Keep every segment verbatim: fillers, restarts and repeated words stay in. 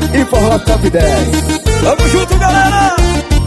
e Forró Top dez. Tamo junto, galera!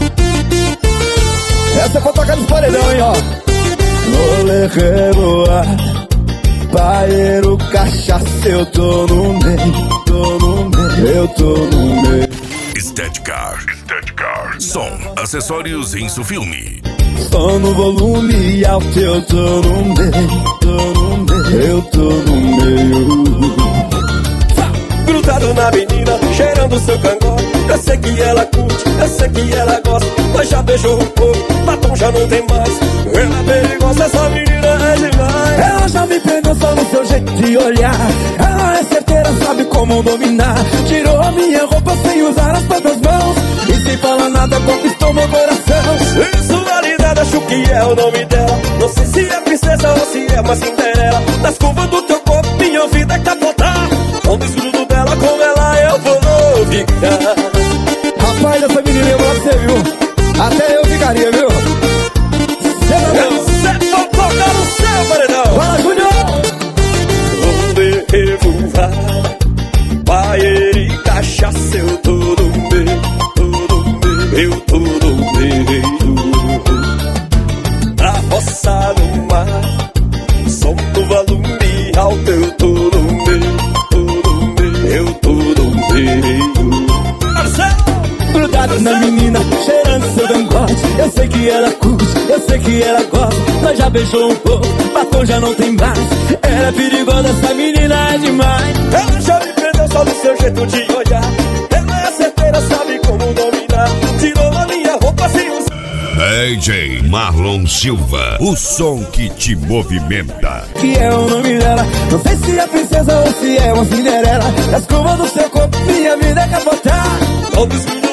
Essa é pra tocar nos paredão, hein, ó. Rolê reboar, paeiro, cachaça, eu tô no meio, tô no meio, eu tô no meio. Steadcar, Steadcar, som, acessórios em Insufilme. Tô no volume alto, eu tô no meio, tô no meio, eu tô no meio. Grudado na menina, cheirando seu cangote. Eu sei que ela curte, eu sei que ela gosta. Mas já beijou um pouco, batom já não tem mais. Ela é perigosa, essa menina é demais. Ela já me pegou só no seu jeito de olhar. Ela é certeira, sabe como dominar. Tirou a minha roupa sem usar as próprias mãos e sem falar nada conquistou meu coração. Sensualidade, acho que é o nome dela. Não sei se é princesa ou se é uma Cinderela. Nas curvas do teu corpo, minha vida é capotar. Com desgrudo dela, com ela eu vou ficar. Rapaz, essa menina eu você, viu? Até eu ficaria, viu? Você for tocar no seu paredão. Fala, Júnior! Onde eu vou, paeiro e cachaça, eu tô no meio, tô no meio, eu tô no meio. Na roça, no mar, som do volume alto, eu tô no meio, tô no meio, eu tô no meio. Marcelo! Grudado na menina, cheirando seu gangote. Eu sei que ela curte, eu sei que ela gosta. Nós já beijou um pouco, batom já não tem mais. Ela é perigosa, essa menina é demais. Ela já me prendeu só do seu jeito de olhar. Ela é certeira, sabe como dominar. Tirou a minha roupa sem usar. D J Marlon Silva, o som que te movimenta. Que é o nome dela, não sei se é princesa ou se é uma Cinderela. As curvas do seu corpo, minha vida é capotar. Todos